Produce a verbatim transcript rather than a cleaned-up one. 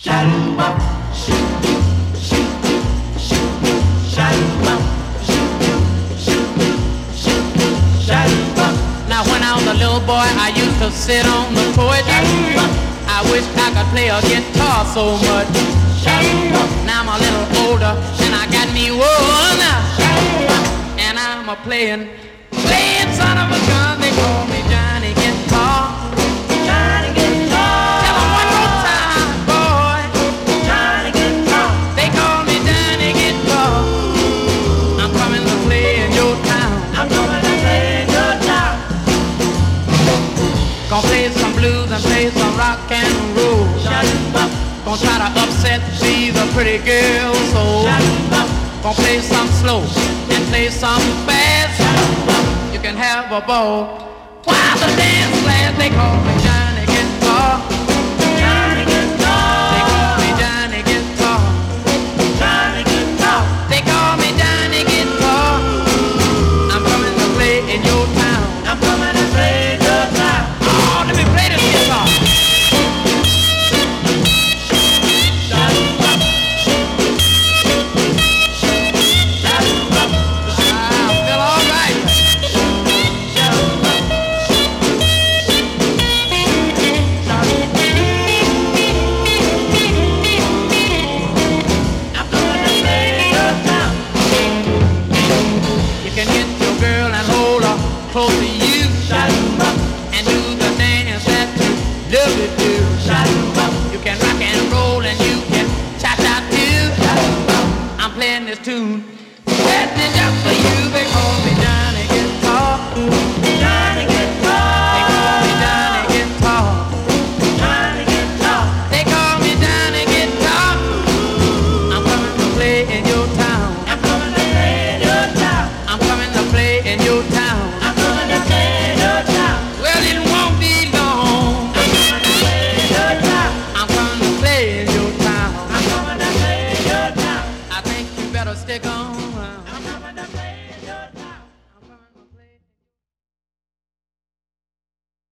Shoo-bop, shoo-doo, shoo-doo, shoo-doo, shoo-bop, shoo-doo, shoo-doo, shoo-doo, shoo-bop. Now when I was a little boy, I used to sit on the porch. I wish I could play a guitar so much. Now I'm a little older and I got me one. And I'm a playing, playing son of a gun. They call me Johnny Guitar. Johnny Guitar. Tell 'em one more time, boy. Johnny Guitar. They call me Johnny Guitar. I'm coming to play in your town. I'm coming to play in your town. Gonna play some blues and play some rock and roll. Shoo-bop, Gonna try to upset these a pretty girl soul. shoo-bop, Gonna play some slow and play some fast. You can have a ball while the dance lasts. They call me Johnny Guitar. Johnny They call Guitar. me Johnny Guitar. Johnny Guitar. They call me Johnny Guitar. I'm coming to play in your town. I'm coming to play in your town. Oh, let me play this guitar. Shoo-bop, shoo-bop, I feel all right. shoo-bop, I'm coming to play in your town. You can get your girl and hold her close to you Shoo-bop, and do the dance that you love to do. shoo-bop, You can rock and roll and you can cha-cha too. shoo-bop. I'm playing this tune. That is just for you. They call me Johnny Guitar. Johnny They call me Guitar. Johnny Guitar. Johnny Guitar. They call me Johnny Guitar. I'm coming to play in your town. I'm coming to play in your town. I'm coming to play in your town. I'm coming to play in your town. Well, it won't be long. I'm coming to play in your town. I'm coming to play in your town. I'm coming to play in your town. I think you better stick on.